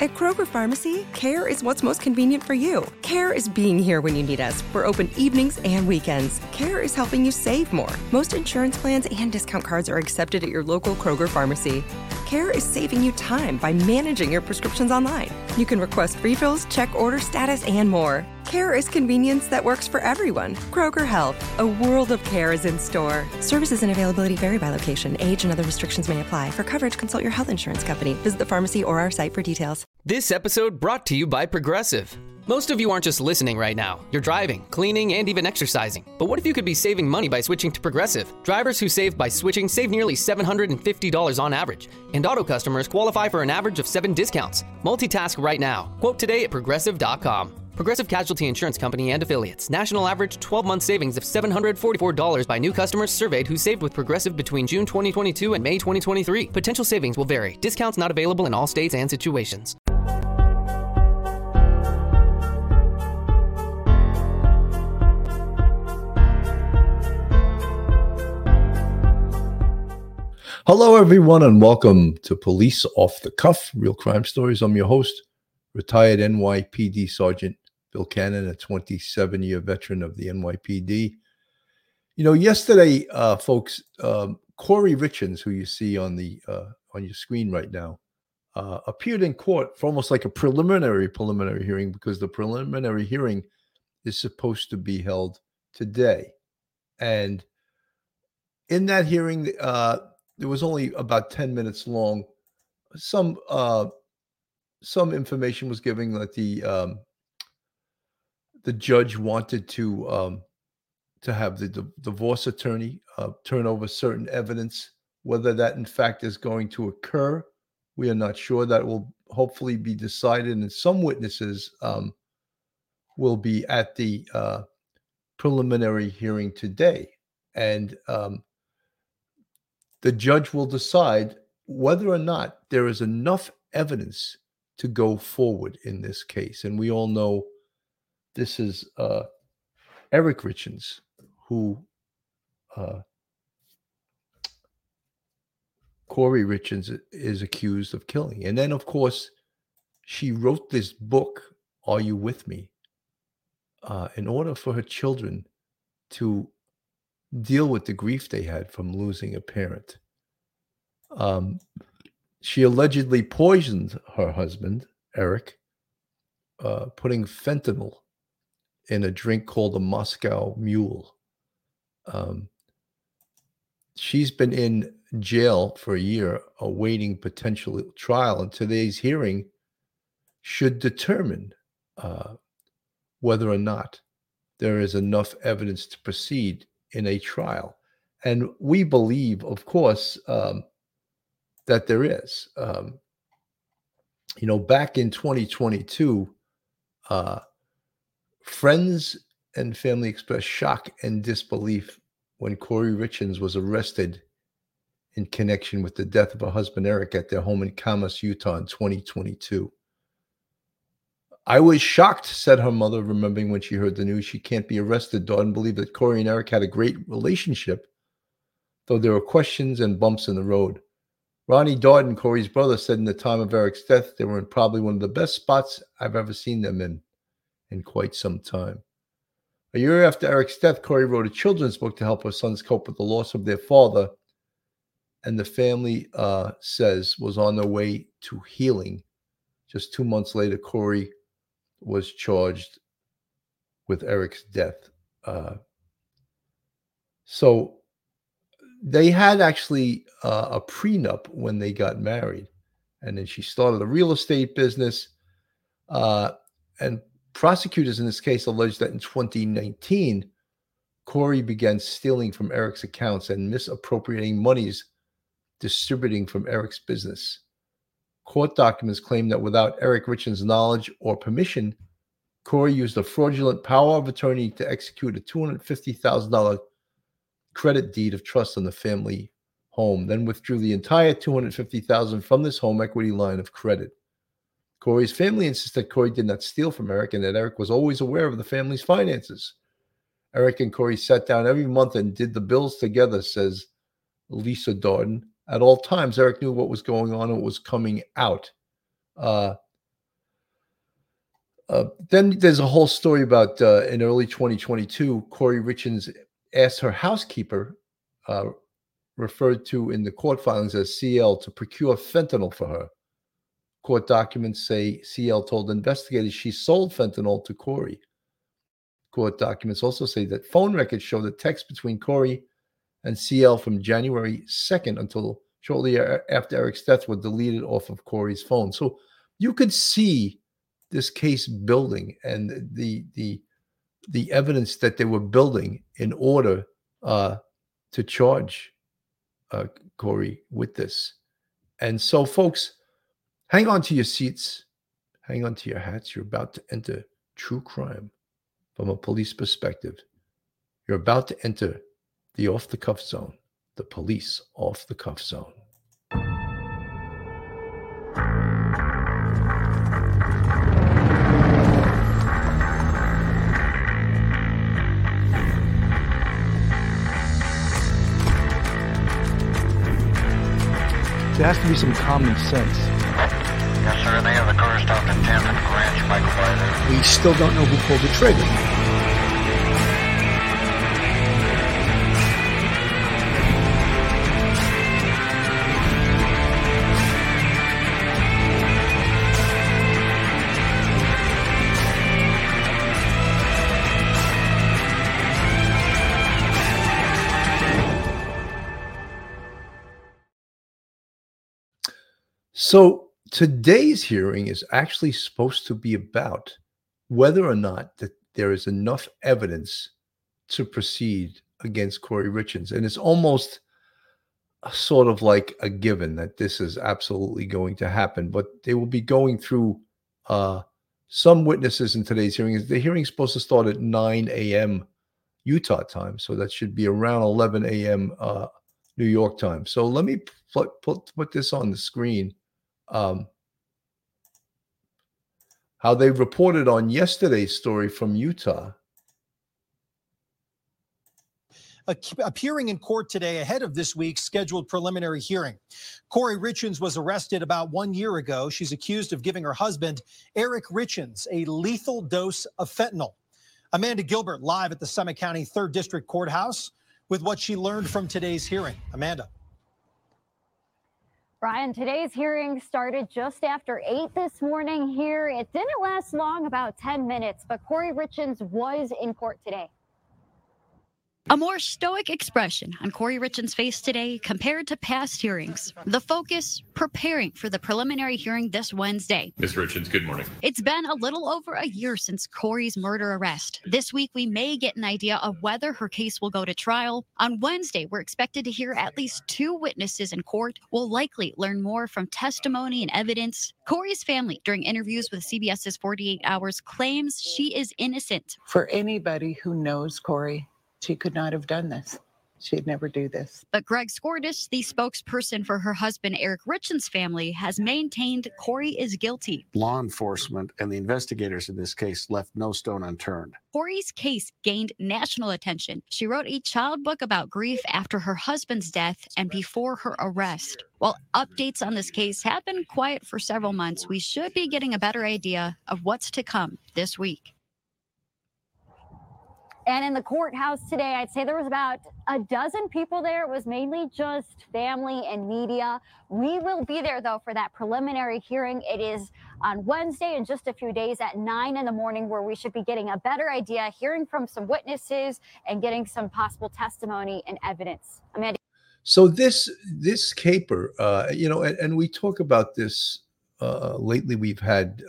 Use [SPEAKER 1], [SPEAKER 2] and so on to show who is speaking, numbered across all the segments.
[SPEAKER 1] At Kroger Pharmacy, care is what's most convenient for you. Care is being here when you need us. We're open evenings and weekends. Care is helping you save more. Most insurance plans and discount cards are accepted at your local Kroger Pharmacy. Care is saving you time by managing your prescriptions online. You can request refills, check order status, and more. Care is convenience that works for everyone. Kroger Health, a world of care is in store. Services and availability vary by location. Age and other restrictions may apply. For coverage, consult your health insurance company. Visit the pharmacy or our site for details.
[SPEAKER 2] This episode brought to you by Progressive. Most of you aren't just listening right now. You're driving, cleaning, and even exercising. But what if you could be saving money by switching to Progressive? Drivers who save by switching save nearly $750 on average. And auto customers qualify for an average of 7 discounts. Multitask right now. Quote today at Progressive.com. Progressive Casualty Insurance Company and Affiliates. National average 12-month savings of $744 by new customers surveyed who saved with Progressive between June 2022 and May 2023. Potential savings will vary. Discounts not available in all states and situations.
[SPEAKER 3] Hello, everyone, and welcome to Police Off the Cuff, Real Crime Stories. I'm your host, retired NYPD Sergeant Bill Cannon, a 27-year veteran of the NYPD. You know, yesterday, folks, Corey Richins, who you see on your screen right now, appeared in court for almost like a preliminary hearing, because the preliminary hearing is supposed to be held today. And in that hearing, it was only about 10 minutes long. Some information was given that the judge wanted to have the divorce attorney turn over certain evidence. Whether that in fact is going to occur, we are not sure. That will hopefully be decided, and some witnesses will be at the preliminary hearing today. And the judge will decide whether or not there is enough evidence to go forward in this case. And we all know this is Eric Richins, who Corey Richins is accused of killing. And then, of course, she wrote this book, Are You With Me?, in order for her children to deal with the grief they had from losing a parent. She allegedly poisoned her husband, Eric, putting fentanyl in a drink called a Moscow Mule. She's been in jail for a year awaiting potential trial, and today's hearing should determine whether or not there is enough evidence to proceed in a trial. And we believe, of course, that there is. Back in 2022, friends and family expressed shock and disbelief when Corey Richins was arrested in connection with the death of her husband, Eric, at their home in Kamas, Utah in 2022. I was shocked, said her mother, remembering when she heard the news. She can't be arrested. Daughter believed that Corey and Eric had a great relationship, though there were questions and bumps in the road. Ronnie Darden, Corey's brother, said in the time of Eric's death, they were in probably one of the best spots I've ever seen them in quite some time. A year after Eric's death, Corey wrote a children's book to help her sons cope with the loss of their father, and the family says was on their way to healing. Just 2 months later, Corey was charged with Eric's death. So they had actually a prenup when they got married. And then she started a real estate business. And prosecutors in this case alleged that in 2019, Corey began stealing from Eric's accounts and misappropriating monies distributing from Eric's business. Court documents claim that without Eric Richins' knowledge or permission, Corey used a fraudulent power of attorney to execute a $250,000 credit deed of trust on the family home, then withdrew the entire $250,000 from this home equity line of credit. Corey's family insists that Corey did not steal from Eric and that Eric was always aware of the family's finances. Eric and Corey sat down every month and did the bills together, says Lisa Darden. At all times, Eric knew what was going on and what was coming out. Then there's a whole story about in early 2022, Corey Richards asked her housekeeper, referred to in the court filings as CL, to procure fentanyl for her. Court documents say CL told investigators she sold fentanyl to Corey. Court documents also say that phone records show the text between Corey and CL from January 2nd until shortly after Eric's death were deleted off of Corey's phone. So you could see this case building and the evidence that they were building in order to charge Corey with this. And so, folks, hang on to your seats, hang on to your hats. You're about to enter true crime from a police perspective. You're about to enter the off-the-cuff zone, the police off-the-cuff zone.
[SPEAKER 4] There has to be some common sense.
[SPEAKER 5] Yes, sir. They have the car stopped at 10th and Ranch, Michael by there.
[SPEAKER 4] We still don't know who pulled the trigger.
[SPEAKER 3] So today's hearing is actually supposed to be about whether or not that there is enough evidence to proceed against Corey Richards. And it's almost sort of like a given that this is absolutely going to happen. But they will be going through some witnesses in today's hearing. The hearing is supposed to start at 9 a.m. Utah time. So that should be around 11 a.m. New York time. So let me put this on the screen. How they reported on yesterday's story from Utah.
[SPEAKER 6] Appearing in court today ahead of this week's scheduled preliminary hearing. Corey Richards was arrested about 1 year ago. She's accused of giving her husband, Eric Richards, a lethal dose of fentanyl. Amanda Gilbert live at the Summit County 3rd District Courthouse with what she learned from today's hearing. Amanda.
[SPEAKER 7] Brian, today's hearing started just after 8 this morning here. It didn't last long, about 10 minutes, but Corey Richards was in court today.
[SPEAKER 8] A more stoic expression on Corey Richards' face today compared to past hearings. The focus, preparing for the preliminary hearing this Wednesday.
[SPEAKER 9] Ms. Richards, good morning.
[SPEAKER 8] It's been a little over a year since Corey's murder arrest. This week, we may get an idea of whether her case will go to trial. On Wednesday, we're expected to hear at least 2 witnesses in court. We'll likely learn more from testimony and evidence. Corey's family, during interviews with CBS's 48 Hours, claims she is innocent.
[SPEAKER 10] For anybody who knows Corey, she could not have done this. She'd never do this.
[SPEAKER 8] But Greg Skordish, the spokesperson for her husband Eric Richards' family, has maintained Corey is guilty.
[SPEAKER 11] Law enforcement and the investigators in this case left no stone unturned.
[SPEAKER 8] Corey's case gained national attention. She wrote a child book about grief after her husband's death and before her arrest. While updates on this case have been quiet for several months, we should be getting a better idea of what's to come this week.
[SPEAKER 7] And in the courthouse today, I'd say there was about a dozen people there. It was mainly just family and media. We will be there, though, for that preliminary hearing. It is on Wednesday in just a few days at 9 in the morning, where we should be getting a better idea, hearing from some witnesses and getting some possible testimony and evidence. Amanda.
[SPEAKER 3] So this caper, and we talk about this lately. We've had,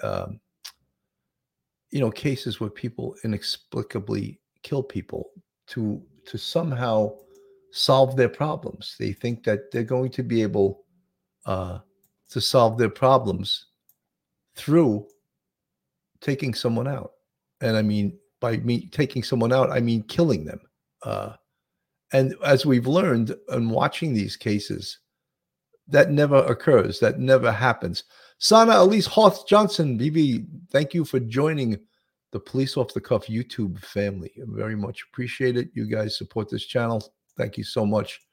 [SPEAKER 3] cases where people inexplicably kill people to somehow solve their problems. They think that they're going to be able to solve their problems through taking someone out. And I mean, by me taking someone out, I mean killing them. And as we've learned in watching these cases, that never occurs. That never happens. Sana Elise Hoth Johnson, BB, thank you for joining the Police Off the Cuff YouTube family. I very much appreciate it. You guys support this channel. Thank you so much.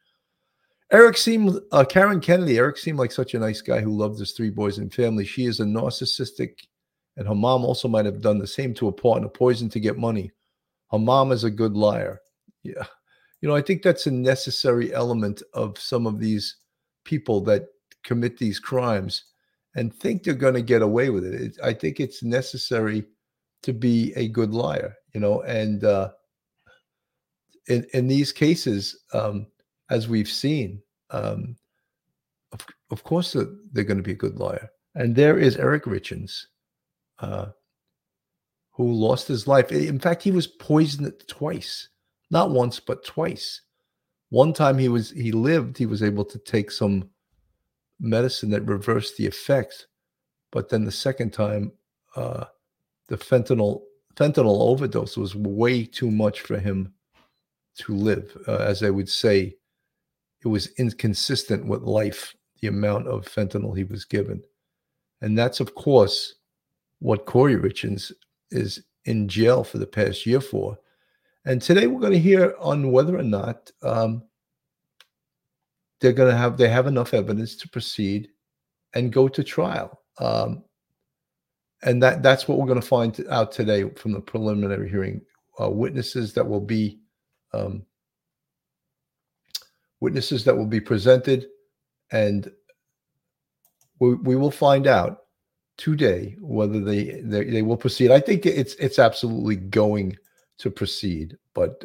[SPEAKER 3] Karen Kennedy. Eric seemed like such a nice guy who loved his 3 boys and family. She is a narcissistic And her mom also might have done the same to a partner, poisoned to get money. Her mom is a good liar. Yeah. I think that's a necessary element of some of these people that commit these crimes and think they're going to get away with it. I think it's necessary to be a good liar, and in these cases, as we've seen, of course they're going to be a good liar. And there is Eric Richins, who lost his life. In fact, he was poisoned twice, not once, but twice. One time he was able to take some medicine that reversed the effects, but then the second time, the fentanyl overdose was way too much for him to live. As I would say, it was inconsistent with life, the amount of fentanyl he was given. And that's, of course, what Corey Richins is in jail for the past year for. And today we're going to hear on whether or not they have enough evidence to proceed and go to trial. And that's what we're going to find out today from the preliminary hearing. Witnesses that will be presented, and we will find out today whether they will proceed. I think it's absolutely going to proceed, but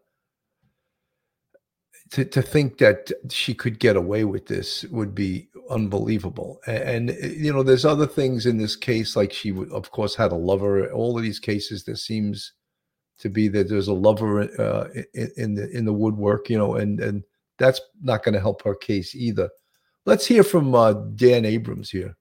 [SPEAKER 3] to think that she could get away with this would be unbelievable. And there's other things in this case, like she would, of course, had a lover. All of these cases, there seems to be that there's a lover in the woodwork, and that's not going to help her case either. Let's hear from Dan Abrams here.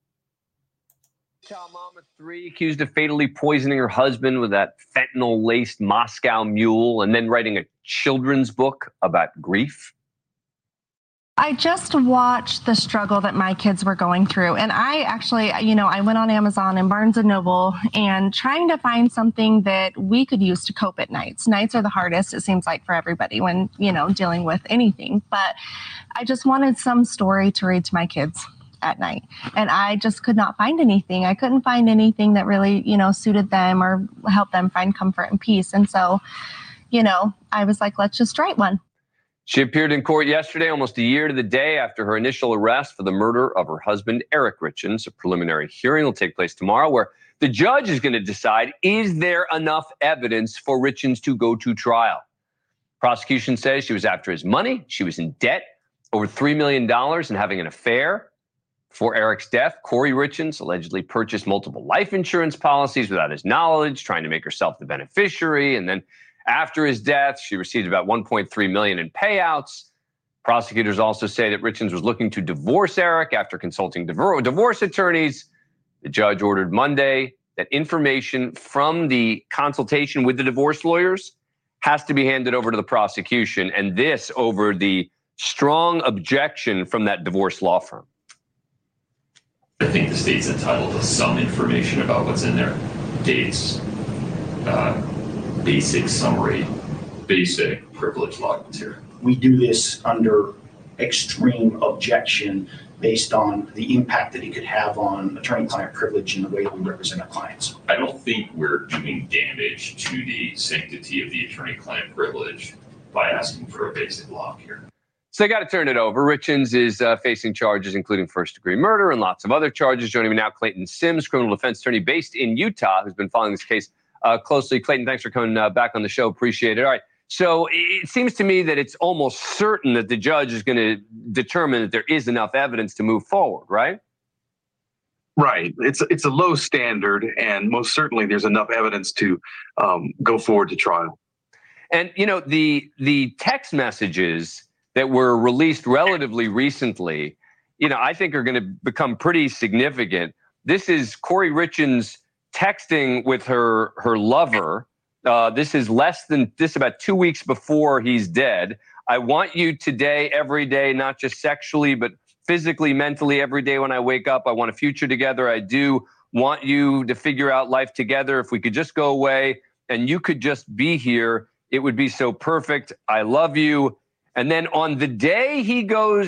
[SPEAKER 9] Mama 3 accused of fatally poisoning her husband with that fentanyl-laced Moscow Mule and then writing a children's book about grief.
[SPEAKER 12] I just watched the struggle that my kids were going through. And I actually, I went on Amazon and Barnes & Noble and trying to find something that we could use to cope at nights. Nights are the hardest, it seems like, for everybody when, dealing with anything. But I just wanted some story to read to my kids at night. And I just could not find anything. I couldn't find anything that really, suited them or helped them find comfort and peace. And so, I was like, let's just write one.
[SPEAKER 9] She appeared in court yesterday, almost a year to the day after her initial arrest for the murder of her husband, Eric Richins. A preliminary hearing will take place tomorrow where the judge is going to decide, is there enough evidence for Richins to go to trial? Prosecution says she was after his money. She was in debt, over $3 million, and having an affair. Before Eric's death, Corey Richins allegedly purchased multiple life insurance policies without his knowledge, trying to make herself the beneficiary. And then after his death, she received about $1.3 million in payouts. Prosecutors also say that Richins was looking to divorce Eric after consulting divorce attorneys. The judge ordered Monday that information from the consultation with the divorce lawyers has to be handed over to the prosecution, and this over the strong objection from that divorce law firm.
[SPEAKER 13] I think the state's entitled to some information about what's in there. Dates, basic summary, basic privilege log material.
[SPEAKER 14] We do this under extreme objection based on the impact that it could have on attorney-client privilege and the way we represent our clients.
[SPEAKER 13] I don't think we're doing damage to the sanctity of the attorney-client privilege by asking for a basic log here.
[SPEAKER 9] So they got to turn it over. Richins is facing charges including first-degree murder and lots of other charges. Joining me now, Clayton Sims, criminal defense attorney based in Utah, who's been following this case closely. Clayton, thanks for coming back on the show. Appreciate it. All right. So it seems to me that it's almost certain that the judge is going to determine that there is enough evidence to move forward, right?
[SPEAKER 15] Right. It's a low standard, and most certainly there's enough evidence to go forward to trial.
[SPEAKER 9] And, the text messages that were released relatively recently, I think are going to become pretty significant. This is Corey Richins texting with her lover. This is about 2 weeks before he's dead. I want you today, every day, not just sexually, but physically, mentally, every day when I wake up. I want a future together. I do want you to figure out life together. If we could just go away and you could just be here, it would be so perfect. I love you. And then on the day he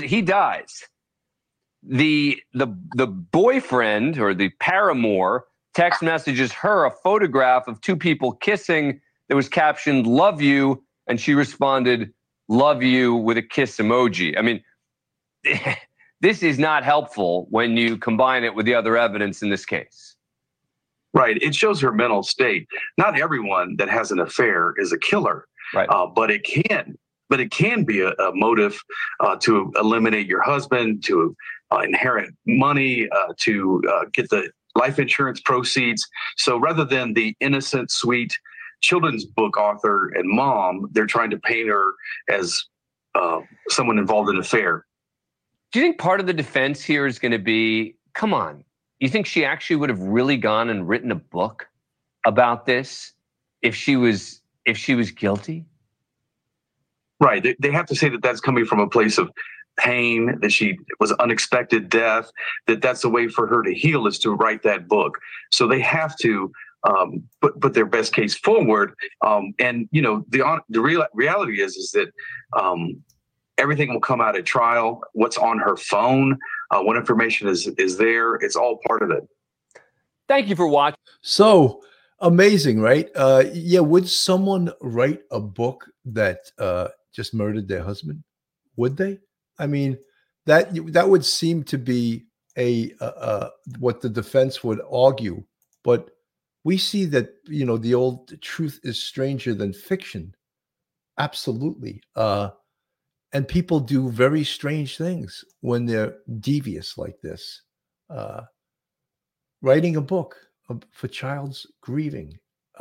[SPEAKER 9] dies, the boyfriend or the paramour text messages her a photograph of two people kissing that was captioned, "Love you." And she responded, "Love you," with a kiss emoji. I mean, this is not helpful when you combine it with the other evidence in this case.
[SPEAKER 15] Right. It shows her mental state. Not everyone that has an affair is a killer,
[SPEAKER 9] right?
[SPEAKER 15] But it can be a motive to eliminate your husband, to inherit money, to get the life insurance proceeds. So rather than the innocent, sweet children's book author and mom, they're trying to paint her as someone involved in an affair.
[SPEAKER 9] Do you think part of the defense here is going to be, come on, you think she actually would have really gone and written a book about this if she was guilty?
[SPEAKER 15] Right. They have to say that that's coming from a place of pain, that she was unexpected death, that's a way for her to heal is to write that book. So they have to put their best case forward. And, you know, the reality is that everything will come out at trial. What's on her phone, what information is there, it's all part of it.
[SPEAKER 9] Thank you for watching.
[SPEAKER 3] So amazing, right? Yeah, would someone write a book that just murdered their husband? Would they? I mean, that would seem to be what the defense would argue. But we see that, you know, the old truth is stranger than fiction. Absolutely. And people do very strange things when they're devious like this. Writing a book for child's grieving,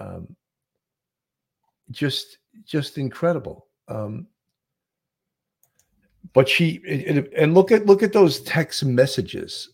[SPEAKER 3] just incredible. But and look at those text messages.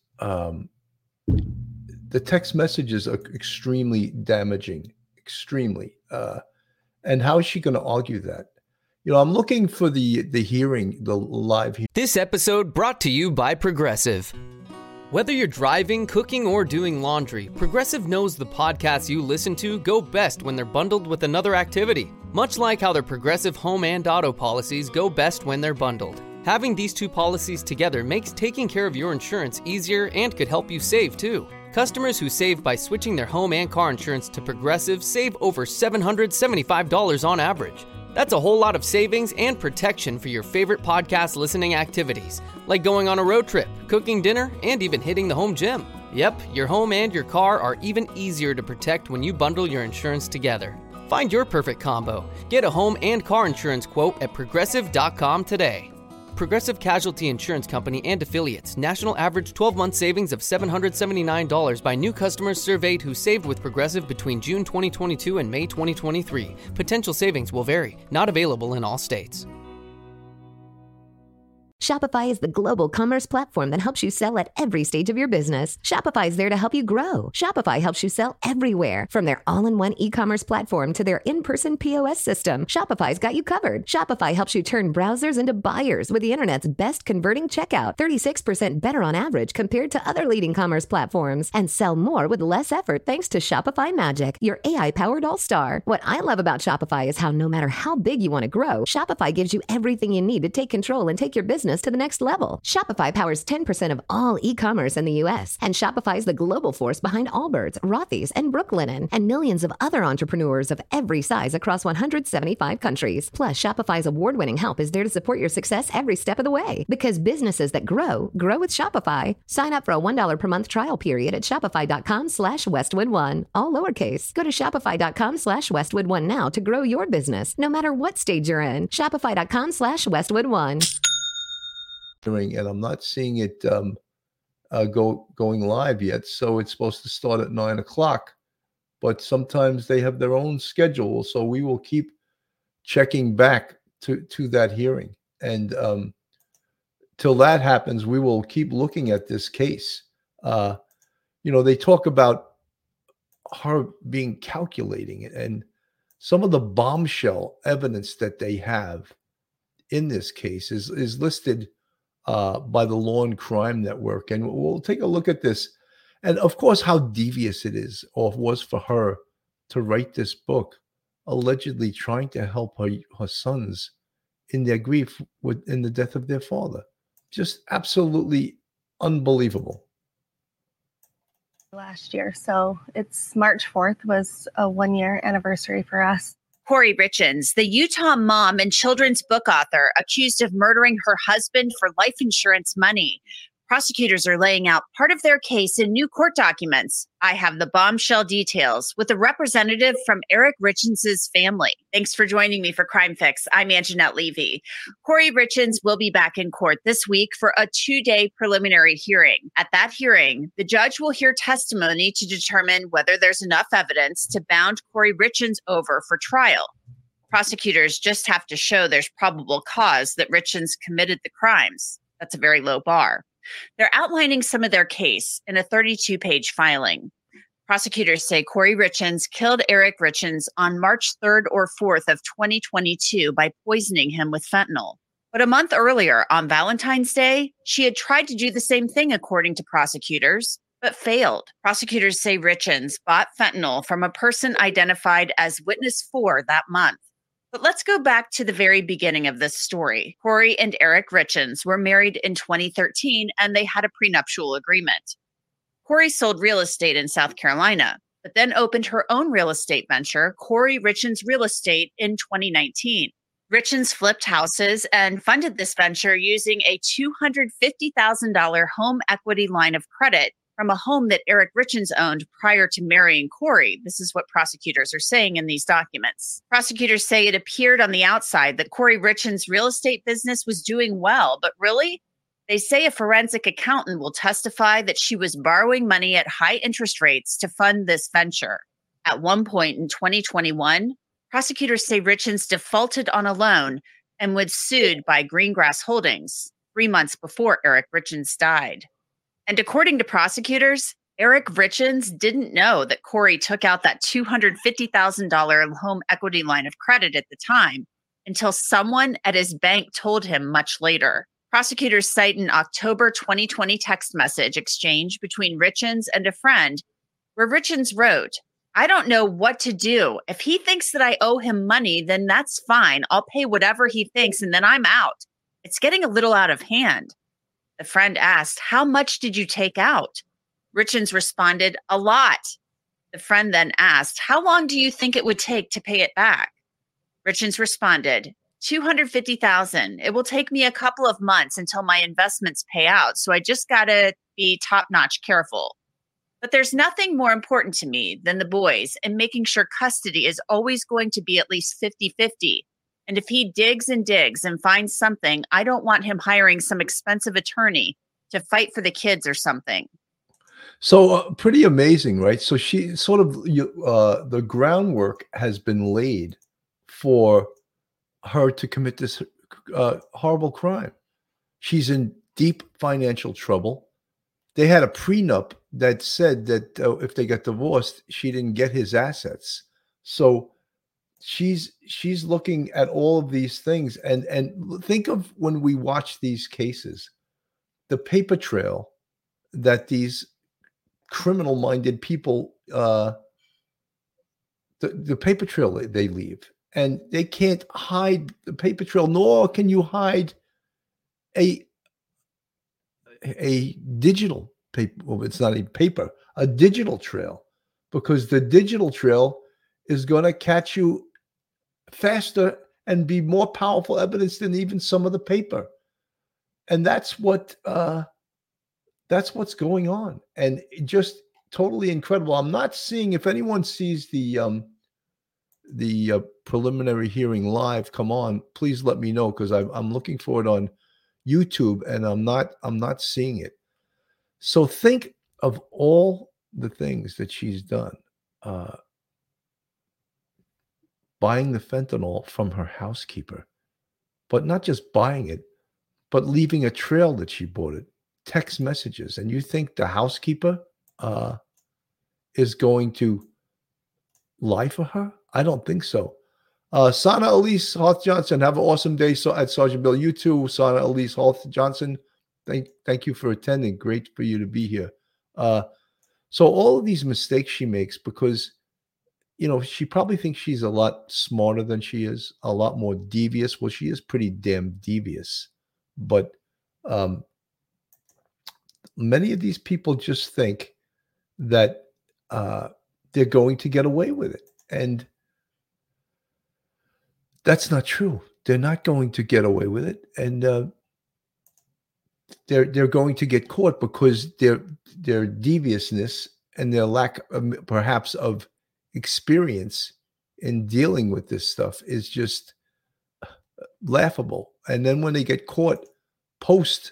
[SPEAKER 3] The text messages are extremely damaging, extremely. And how is she going to argue that? You know, I'm looking for the hearing, the live hearing.
[SPEAKER 2] This episode brought to you by Progressive. Whether you're driving, cooking, or doing laundry, Progressive knows the podcasts you listen to go best when they're bundled with another activity. Much like how their Progressive home and auto policies go best when they're bundled. Having these two policies together makes taking care of your insurance easier and could help you save too. Customers who save by switching their home and car insurance to Progressive save over $775 on average. That's a whole lot of savings and protection for your favorite podcast listening activities, like going on a road trip, cooking dinner, and even hitting the home gym. Yep, your home and your car are even easier to protect when you bundle your insurance together. Find your perfect combo. Get a home and car insurance quote at Progressive.com today. Progressive Casualty Insurance Company and Affiliates. National average 12-month savings of $779 by new customers surveyed who saved with Progressive between June 2022 and May 2023. Potential savings will vary. Not available in all states.
[SPEAKER 16] Shopify is the global commerce platform that helps you sell at every stage of your business. Shopify is there to help you grow. Shopify helps you sell everywhere, from their all-in-one e-commerce platform to their in-person POS system. Shopify's got you covered. Shopify helps you turn browsers into buyers with the internet's best converting checkout, 36% better on average compared to other leading commerce platforms, and sell more with less effort thanks to Shopify Magic, your AI-powered all-star. What I love about Shopify is how no matter how big you want to grow, Shopify gives you everything you need to take control and take your business to the next level. Shopify powers 10% of all e-commerce in the U.S., and Shopify is the global force behind Allbirds, Rothy's, and Brooklinen, and millions of other entrepreneurs of every size across 175 countries. Plus, Shopify's award-winning help is there to support your success every step of the way. Because businesses that grow with Shopify. Sign up for a $1 per month trial period at shopify.com/Westwood1, all lowercase. Go to shopify.com/Westwood1 now to grow your business, no matter what stage you're in. Shopify.com/Westwood1.
[SPEAKER 3] And I'm not seeing it going live yet. So it's supposed to start at 9 o'clock, but sometimes they have their own schedule. So we will keep checking back to that hearing. And till that happens, we will keep looking at this case. You know, they talk about her being calculating, and some of the bombshell evidence that they have in this case is listed by the Law and Crime Network. And we'll take a look at this. And of course, how devious it is or was for her to write this book, allegedly trying to help her sons in their grief in the death of their father. Just absolutely unbelievable.
[SPEAKER 12] last year. So it's March 4th was a 1-year anniversary for us.
[SPEAKER 17] Corey Richins, the Utah mom and children's book author, accused of murdering her husband for life insurance money. Prosecutors are laying out part of their case in new court documents. I have the bombshell details with a representative from Eric Richins' family. Thanks for joining me for Crime Fix. I'm Anjanette Levy. Corey Richins will be back in court this week for a 2-day preliminary hearing. At that hearing, the judge will hear testimony to determine whether there's enough evidence to bound Corey Richins over for trial. Prosecutors just have to show there's probable cause that Richins committed the crimes. That's a very low bar. They're outlining some of their case in a 32-page filing. Prosecutors say Corey Richins killed Eric Richins on March 3rd or 4th of 2022 by poisoning him with fentanyl. But a month earlier, on Valentine's Day, she had tried to do the same thing, according to prosecutors, but failed. Prosecutors say Richins bought fentanyl from a person identified as Witness 4 that month. But let's go back to the very beginning of this story. Corey and Eric Richins were married in 2013, and they had a prenuptial agreement. Corey sold real estate in South Carolina, but then opened her own real estate venture, Corey Richins Real Estate, in 2019. Richins flipped houses and funded this venture using a $250,000 home equity line of credit from a home that Eric Richins owned prior to marrying Corey. This is what prosecutors are saying in these documents. Prosecutors say it appeared on the outside that Corey Richins' real estate business was doing well, but really? They say a forensic accountant will testify that she was borrowing money at high interest rates to fund this venture. At one point in 2021, prosecutors say Richins defaulted on a loan and was sued by Greengrass Holdings 3 months before Eric Richins died. And according to prosecutors, Eric Richins didn't know that Corey took out that $250,000 home equity line of credit at the time until someone at his bank told him much later. Prosecutors cite an October 2020 text message exchange between Richins and a friend where Richins wrote, "I don't know what to do. If he thinks that I owe him money, then that's fine. I'll pay whatever he thinks and then I'm out. It's getting a little out of hand." The friend asked, "How much did you take out?" Richins responded, "A lot." The friend then asked, "How long do you think it would take to pay it back?" Richins responded, $250,000. It will take me a couple of months until my investments pay out, so I just gotta be top-notch careful. But there's nothing more important to me than the boys and making sure custody is always going to be at least 50-50. And if he digs and digs and finds something, I don't want him hiring some expensive attorney to fight for the kids or something.
[SPEAKER 3] So pretty amazing, right? So she sort of, the groundwork has been laid for her to commit this horrible crime. She's in deep financial trouble. They had a prenup that said that if they got divorced, she didn't get his assets. So she's looking at all of these things, and think of when we watch these cases, the paper trail that these criminal-minded people, the paper trail they leave, and they can't hide the paper trail, nor can you hide a digital paper. Well, it's not even paper, a digital trail, because the digital trail is going to catch you faster and be more powerful evidence than even some of the paper. And that's what's going on. And just totally incredible. I'm not seeing, if anyone sees the preliminary hearing live, come on, please let me know, because I'm looking for it on YouTube and I'm not seeing it. So think of all the things that she's done. Buying the fentanyl from her housekeeper, but not just buying it, but leaving a trail that she bought it, text messages. And you think the housekeeper is going to lie for her? I don't think so. Sana Elise Hoth Johnson, have an awesome day at Sergeant Bill. You too, Sana Elise Hoth Johnson. Thank you for attending. Great for you to be here. So all of these mistakes she makes, because she probably thinks she's a lot smarter than she is, a lot more devious. Well, she is pretty damn devious. But many of these people just think that they're going to get away with it. And that's not true. They're not going to get away with it. And they're going to get caught because their deviousness and their lack perhaps of experience in dealing with this stuff is just laughable. And then when they get caught post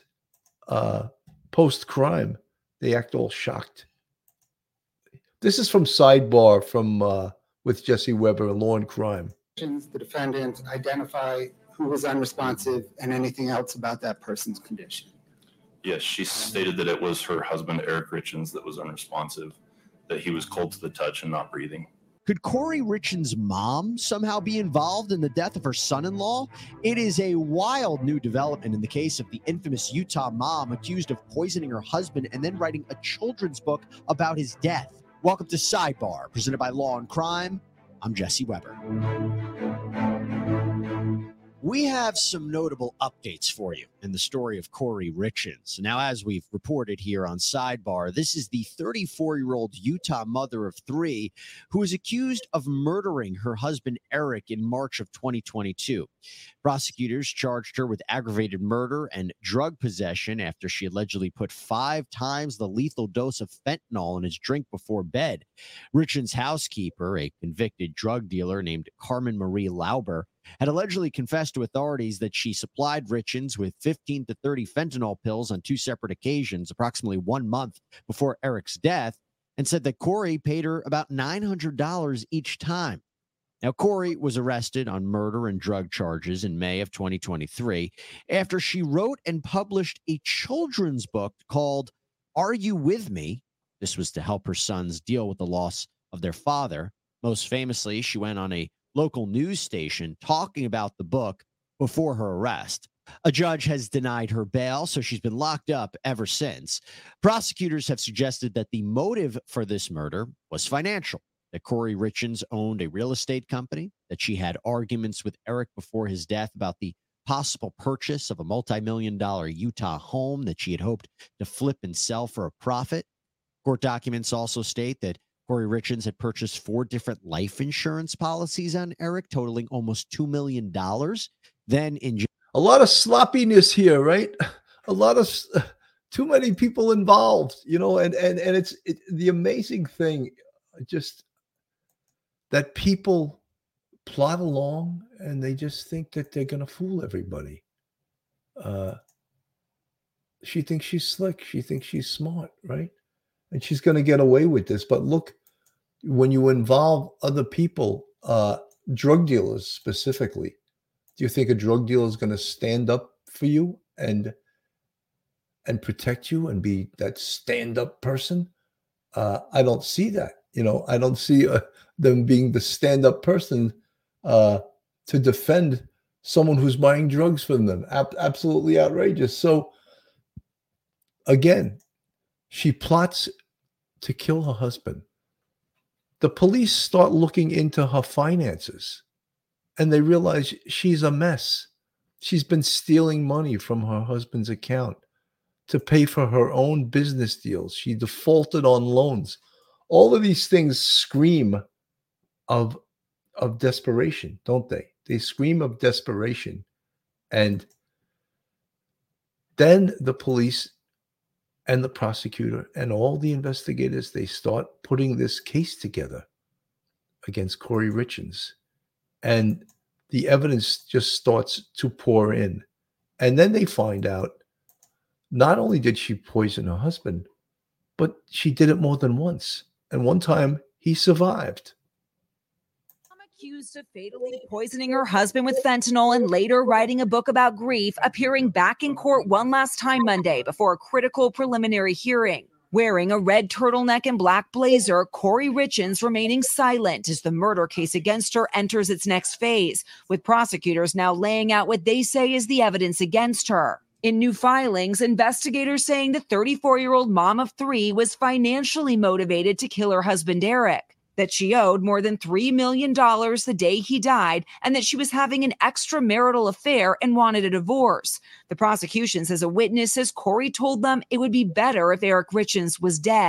[SPEAKER 3] crime, they act all shocked. This is from Sidebar from with Jesse Weber, Law and Crime.
[SPEAKER 18] The defendant identify who was unresponsive and anything else about that person's condition.
[SPEAKER 19] Yes, she stated that it was her husband, Eric Richins, that was unresponsive, that he was cold to the touch and not breathing.
[SPEAKER 20] Could Corey Richins' mom somehow be involved in the death of her son-in-law? It is a wild new development in the case of the infamous Utah mom accused of poisoning her husband and then writing a children's book about his death. Welcome to Sidebar, presented by Law and Crime. I'm Jesse Weber. We have some notable updates for you in the story of Corey Richins. Now, as we've reported here on Sidebar, this is the 34-year-old Utah mother of three who is accused of murdering her husband, Eric, in March of 2022. Prosecutors charged her with aggravated murder and drug possession after she allegedly put 5 times the lethal dose of fentanyl in his drink before bed. Richins' housekeeper, a convicted drug dealer named Carmen Marie Lauber, had allegedly confessed to authorities that she supplied Richins with 15 to 30 fentanyl pills on 2 separate occasions, approximately 1 month before Eric's death, and said that Corey paid her about $900 each time. Now, Corey was arrested on murder and drug charges in May of 2023 after she wrote and published a children's book called Are You With Me? This was to help her sons deal with the loss of their father. Most famously, she went on a local news station talking about the book before her arrest. A judge has denied her bail, so she's been locked up ever since. Prosecutors have suggested that the motive for this murder was financial, that Corey Richins owned a real estate company, that she had arguments with Eric before his death about the possible purchase of a multi-million-dollar Utah home that she had hoped to flip and sell for a profit. Court documents also state that Corey Richins had purchased 4 different life insurance policies on Eric, totaling almost $2 million. Then in
[SPEAKER 3] a lot of sloppiness here, right? A lot of too many people involved, you know, and it's the amazing thing, just that people plot along and they just think that they're going to fool everybody. She thinks she's slick. She thinks she's smart, right? And she's going to get away with this. But look, when you involve other people, drug dealers specifically, do you think a drug dealer is going to stand up for you and protect you and be that stand-up person? I don't see that. You know, I don't see them being the stand-up person to defend someone who's buying drugs from them. Absolutely outrageous. So, again, she plots to kill her husband. The police start looking into her finances, and they realize she's a mess. She's been stealing money from her husband's account to pay for her own business deals. She defaulted on loans. All of these things scream of desperation, don't they? They scream of desperation. And then the police and the prosecutor and all the investigators, they start putting this case together against Corey Richins. And the evidence just starts to pour in. And then they find out not only did she poison her husband, but she did it more than once. And one time he survived.
[SPEAKER 21] Accused of fatally poisoning her husband with fentanyl and later writing a book about grief, appearing back in court one last time Monday before a critical preliminary hearing. Wearing a red turtleneck and black blazer, Corey Richins remaining silent as the murder case against her enters its next phase, with prosecutors now laying out what they say is the evidence against her. In new filings, investigators saying the 34-year-old mom of 3 was financially motivated to kill her husband, Eric, that she owed more than $3 million the day he died, and that she was having an extramarital affair and wanted a divorce. The prosecution says a witness says Corey told them it would be better if Eric Richins was dead.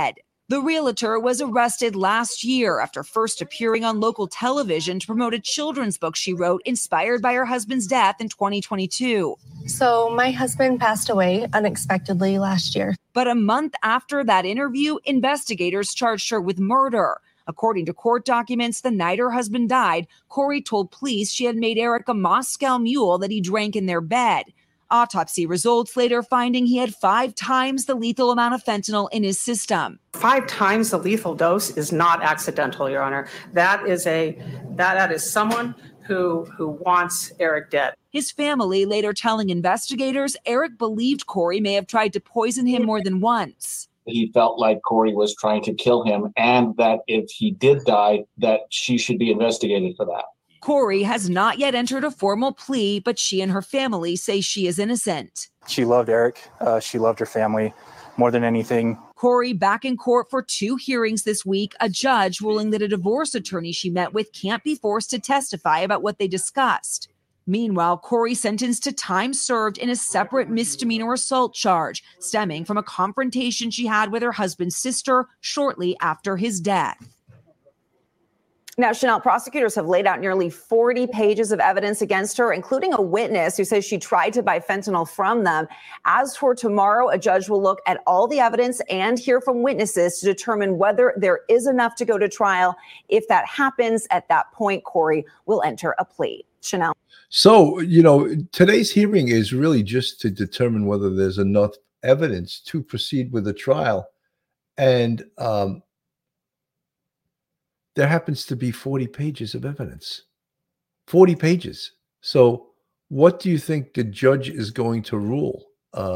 [SPEAKER 21] The realtor was arrested last year after first appearing on local television to promote a children's book she wrote inspired by her husband's death in 2022.
[SPEAKER 12] So my husband passed away unexpectedly last year.
[SPEAKER 21] But a month after that interview, investigators charged her with murder. According to court documents, the night her husband died, Corey told police she had made Eric a Moscow Mule that he drank in their bed. Autopsy results later finding he had 5 times the lethal amount of fentanyl in his system.
[SPEAKER 1] 5 times the lethal dose is not accidental, Your Honor. That is someone who wants Eric dead.
[SPEAKER 21] His family later telling investigators Eric believed Corey may have tried to poison him more than once.
[SPEAKER 22] He felt like Corey was trying to kill him, and that if he did die, that she should be investigated for that.
[SPEAKER 21] Corey has not yet entered a formal plea, but she and her family say she is innocent.
[SPEAKER 23] She loved Eric. She loved her family more than anything.
[SPEAKER 21] Corey back in court for 2 hearings this week, a judge ruling that a divorce attorney she met with can't be forced to testify about what they discussed. Meanwhile, Corey sentenced to time served in a separate misdemeanor assault charge stemming from a confrontation she had with her husband's sister shortly after his death.
[SPEAKER 24] Now, Chanel, prosecutors have laid out nearly 40 pages of evidence against her, including a witness who says she tried to buy fentanyl from them. As for tomorrow, a judge will look at all the evidence and hear from witnesses to determine whether there is enough to go to trial. If that happens, at that point, Corey will enter a plea. Chanel.
[SPEAKER 3] So, today's hearing is really just to determine whether there's enough evidence to proceed with the trial. And there happens to be 40 pages of evidence. 40 pages. So what do you think the judge is going to rule?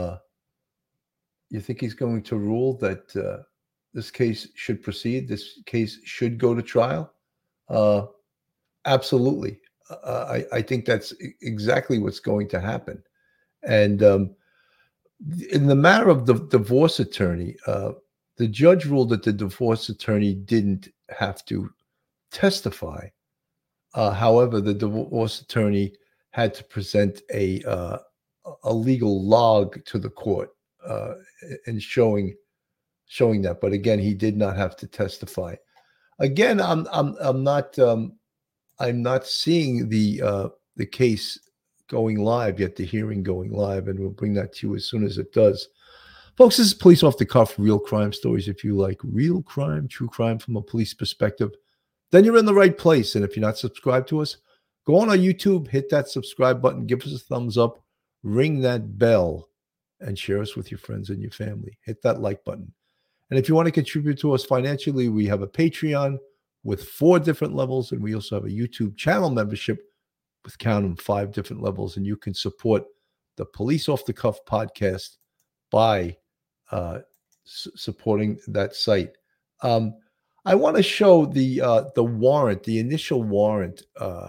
[SPEAKER 3] You think he's going to rule that this case should proceed? This case should go to trial? Absolutely. I think that's exactly what's going to happen. And in the matter of the divorce attorney, the judge ruled that the divorce attorney didn't have to testify. However, the divorce attorney had to present a legal log to the court and showing that. But again, he did not have to testify. Again, I'm not seeing the case going live yet, the hearing going live, and we'll bring that to you as soon as it does. Folks, this is Police Off the Cuff, real crime stories. If you like real crime, true crime from a police perspective, then you're in the right place. And if you're not subscribed to us, go on our YouTube, hit that subscribe button, give us a thumbs up, ring that bell, and share us with your friends and your family. Hit that like button. And if you want to contribute to us financially, we have a Patreon with 4 different levels, and we also have a YouTube channel membership with, count them, 5 different levels. And you can support the Police Off the Cuff podcast by supporting that site. I want to show the warrant, the initial warrant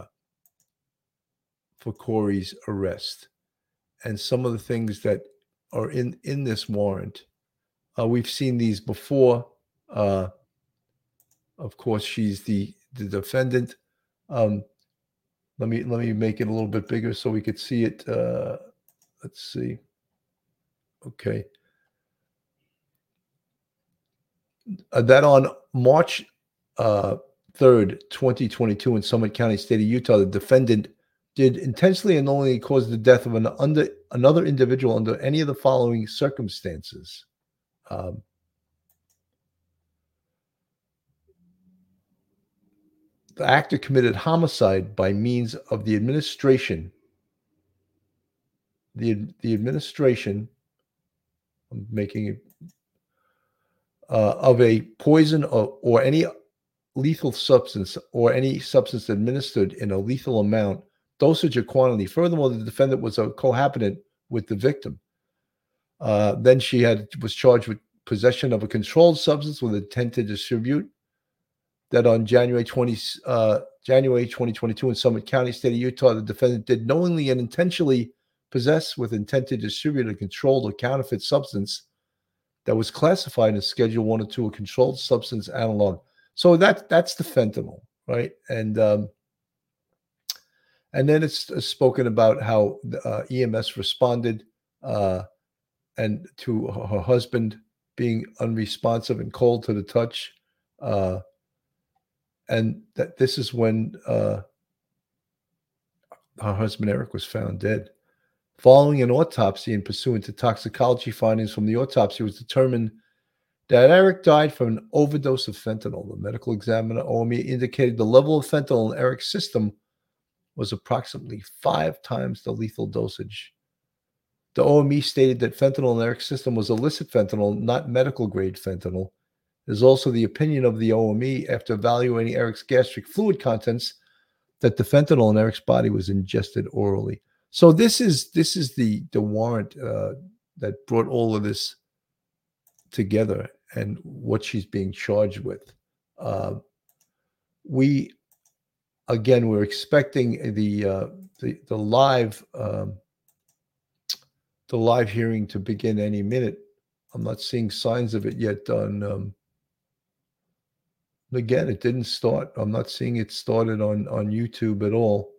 [SPEAKER 3] for Corey's arrest, and some of the things that are in this warrant. We've seen these before. Of course, she's the defendant. Let me make it a little bit bigger so we could see it. Let's see. Okay. That on March 3rd, 2022 in Summit County, state of Utah, the defendant did intentionally and knowingly cause the death of another individual under any of the following circumstances. The actor committed homicide by means of the administration. The administration, I'm making it, of a poison or any lethal substance or any substance administered in a lethal amount, dosage, or quantity. Furthermore, the defendant was a cohabitant with the victim. Then she was charged with possession of a controlled substance with intent to distribute. That on January 2022 in Summit County, state of Utah, the defendant did knowingly and intentionally possess with intent to distribute a controlled or counterfeit substance that was classified as Schedule 1 or 2, a controlled substance analog. So that's the fentanyl, right? And then it's spoken about how the EMS responded and to her husband being unresponsive and cold to the touch. And that this is when her husband Eric was found dead. Following an autopsy and pursuant to toxicology findings from the autopsy, it was determined that Eric died from an overdose of fentanyl. The medical examiner, OME, indicated the level of fentanyl in Eric's system was approximately 5 times the lethal dosage. The OME stated that fentanyl in Eric's system was illicit fentanyl, not medical-grade fentanyl. It is also the opinion of the OME, after evaluating Eric's gastric fluid contents, that the fentanyl in Eric's body was ingested orally. So this is the warrant that brought all of this together and what she's being charged with. We're expecting the live hearing to begin any minute. I'm not seeing signs of it yet. Again, it didn't start. I'm not seeing it started on YouTube at all.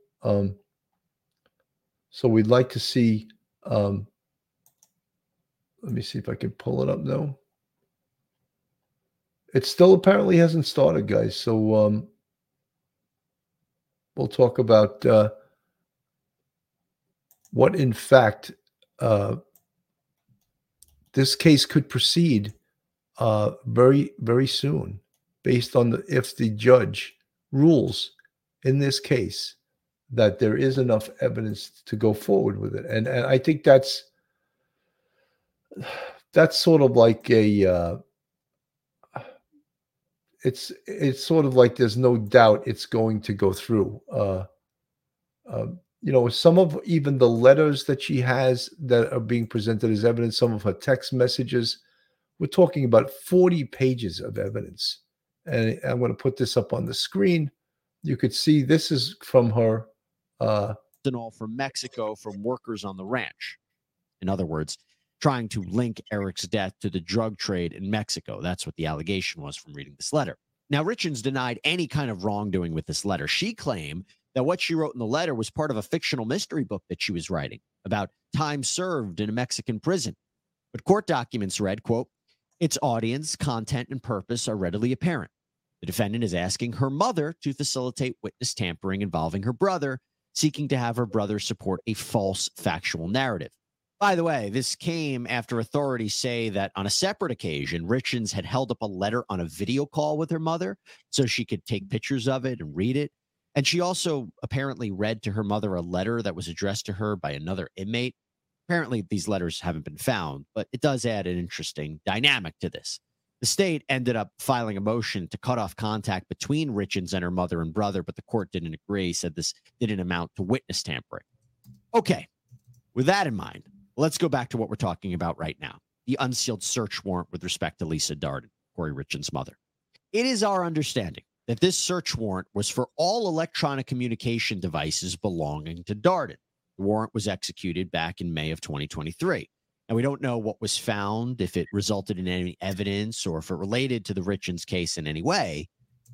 [SPEAKER 3] So we'd like to see. Let me see if I can pull it up now. It still apparently hasn't started, guys. So we'll talk about what, in fact, this case could proceed very, very soon, based on if the judge rules in this case that there is enough evidence to go forward with it. And I think that's sort of like it's sort of like there's no doubt it's going to go through. Some of even the letters that she has that are being presented as evidence, some of her text messages, we're talking about 40 pages of evidence. And I'm going to put this up on the screen. You could see this is from her.
[SPEAKER 20] Fentanyl from Mexico from workers on the ranch. In other words, trying to link Eric's death to the drug trade in Mexico. That's what the allegation was from reading this letter. Now, Richins denied any kind of wrongdoing with this letter. She claimed that what she wrote in the letter was part of a fictional mystery book that she was writing about time served in a Mexican prison. But court documents read, quote, its audience, content, and purpose are readily apparent. The defendant is asking her mother to facilitate witness tampering involving her brother, seeking to have her brother support a false factual narrative. By the way, this came after authorities say that on a separate occasion, Richins had held up a letter on a video call with her mother so she could take pictures of it and read it. And she also apparently read to her mother a letter that was addressed to her by another inmate. Apparently, these letters haven't been found, but it does add an interesting dynamic to this. The state ended up filing a motion to cut off contact between Richins and her mother and brother, but the court didn't agree, said this didn't amount to witness tampering. Okay, with that in mind, let's go back to what we're talking about right now, the unsealed search warrant with respect to Lisa Darden, Corey Richins' mother. It is our understanding that this search warrant was for all electronic communication devices belonging to Darden. The warrant was executed back in May of 2023. And we don't know what was found, if it resulted in any evidence or if it related to the Richins case in any way.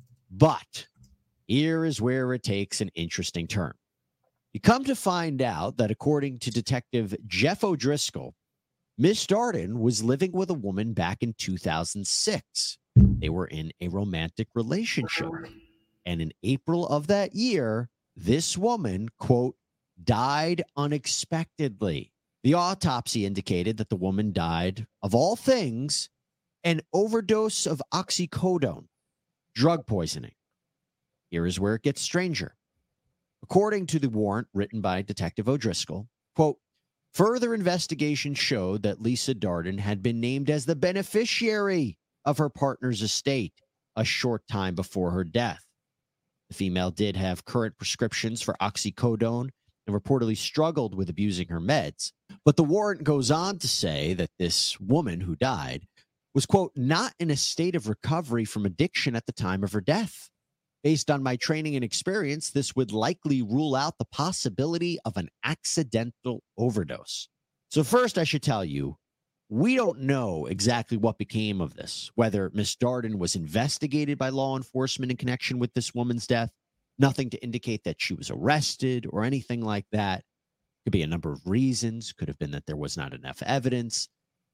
[SPEAKER 20] But here is where it takes an interesting turn. You come to find out that according to Detective Jeff O'Driscoll, Miss Darden was living with a woman back in 2006. They were in a romantic relationship. And in April of that year, this woman, quote, died unexpectedly. The autopsy indicated that the woman died, of all things, an overdose of oxycodone, drug poisoning. Here is where it gets stranger. According to the warrant written by Detective O'Driscoll, quote, further investigation showed that Lisa Darden had been named as the beneficiary of her partner's estate a short time before her death. The female did have current prescriptions for oxycodone and reportedly struggled with abusing her meds. But the warrant goes on to say that this woman who died was, quote, not in a state of recovery from addiction at the time of her death. Based on my training and experience, this would likely rule out the possibility of an accidental overdose. So first, I should tell you, we don't know exactly what became of this, whether Miss Darden was investigated by law enforcement in connection with this woman's death. Nothing to indicate that she was arrested or anything like that. Could be a number of reasons. Could have been that there was not enough evidence.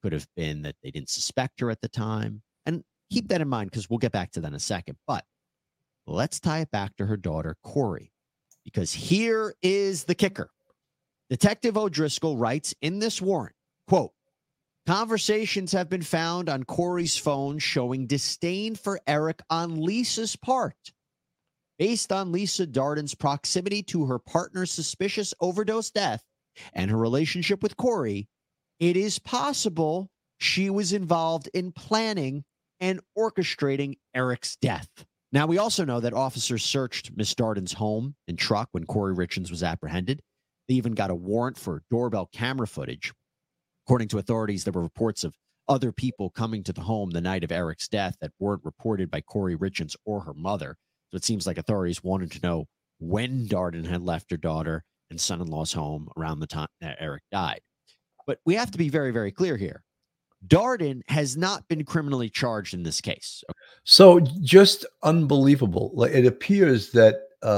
[SPEAKER 20] could have been that they didn't suspect her at the time. And keep that in mind because we'll get back to that in a second. But let's tie it back to her daughter, Corey, because here is the kicker. Detective O'Driscoll writes in this warrant, quote, conversations have been found on Corey's phone showing disdain for Eric on Lisa's part. Based on Lisa Darden's proximity to her partner's suspicious overdose death and her relationship with Corey, it is possible she was involved in planning and orchestrating Eric's death. Now, we also know that officers searched Miss Darden's home and truck when Corey Richins was apprehended. They even got a warrant for doorbell camera footage. According to authorities, there were reports of other people coming to the home the night of Eric's death that weren't reported by Corey Richins or her mother. So it seems like authorities wanted to know when Darden had left her daughter and son-in-law's home around the time that Eric died. But we have to be very, very clear here. Darden has not been criminally charged in this case.
[SPEAKER 3] So just unbelievable. Like, it appears that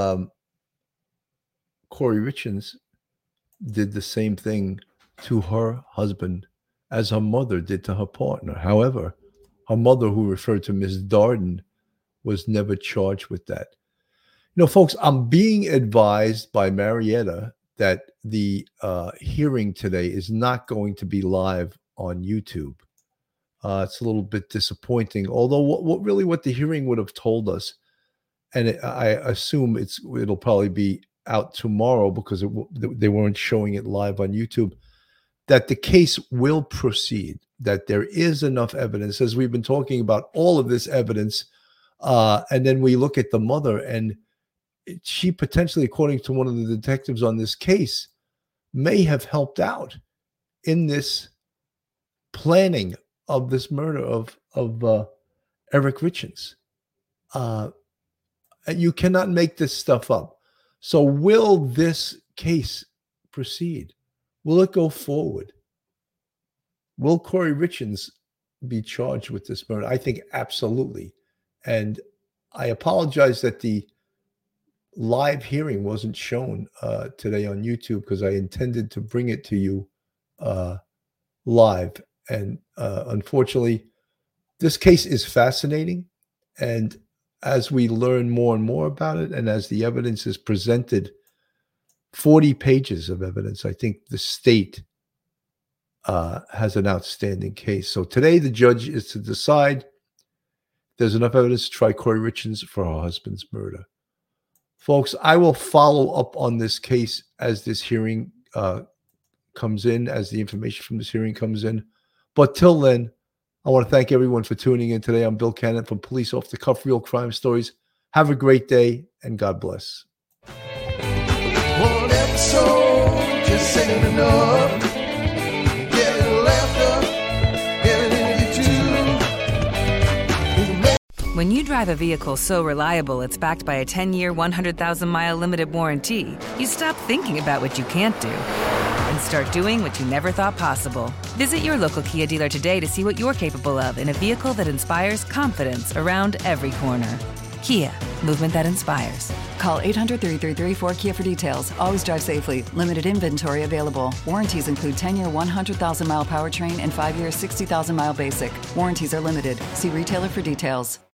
[SPEAKER 3] Corey Richins did the same thing to her husband as her mother did to her partner. However, her mother, who referred to Miss Darden, was never charged with that. You know, folks, I'm being advised by Marietta that the hearing today is not going to be live on YouTube. It's a little bit disappointing, although what the hearing would have told us, and I assume it'll probably be out tomorrow because they weren't showing it live on YouTube, that the case will proceed, that there is enough evidence, as we've been talking about all of this evidence, and then we look at the mother, and she potentially, according to one of the detectives on this case, may have helped out in this planning of this murder of Eric Richins. You cannot make this stuff up. So will this case proceed? Will it go forward? Will Corey Richins be charged with this murder? I think absolutely. And I apologize that the live hearing wasn't shown today on YouTube because I intended to bring it to you live. And unfortunately, this case is fascinating. And as we learn more and more about it, and as the evidence is presented, 40 pages of evidence, I think the state has an outstanding case. So today the judge is to decide if there's enough evidence to try Corey Richins for her husband's murder. Folks, I will follow up on this case as this hearing comes in, as the information from this hearing comes in. But till then, I want to thank everyone for tuning in today. I'm Bill Cannon from Police Off the Cuff Real Crime Stories. Have a great day, and God bless.
[SPEAKER 4] One episode just ain't enough. Get a little laughter, get it in you too.
[SPEAKER 5] When you drive a vehicle so reliable it's backed by a 10-year, 100,000-mile limited warranty, you stop thinking about what you can't do and start doing what you never thought possible. Visit your local Kia dealer today to see what you're capable of in a vehicle that inspires confidence around every corner. Kia, movement that inspires.
[SPEAKER 6] Call 800-333-4KIA for details. Always drive safely. Limited inventory available. Warranties include 10-year 100,000-mile powertrain and 5-year 60,000-mile basic. Warranties are limited. See retailer for details.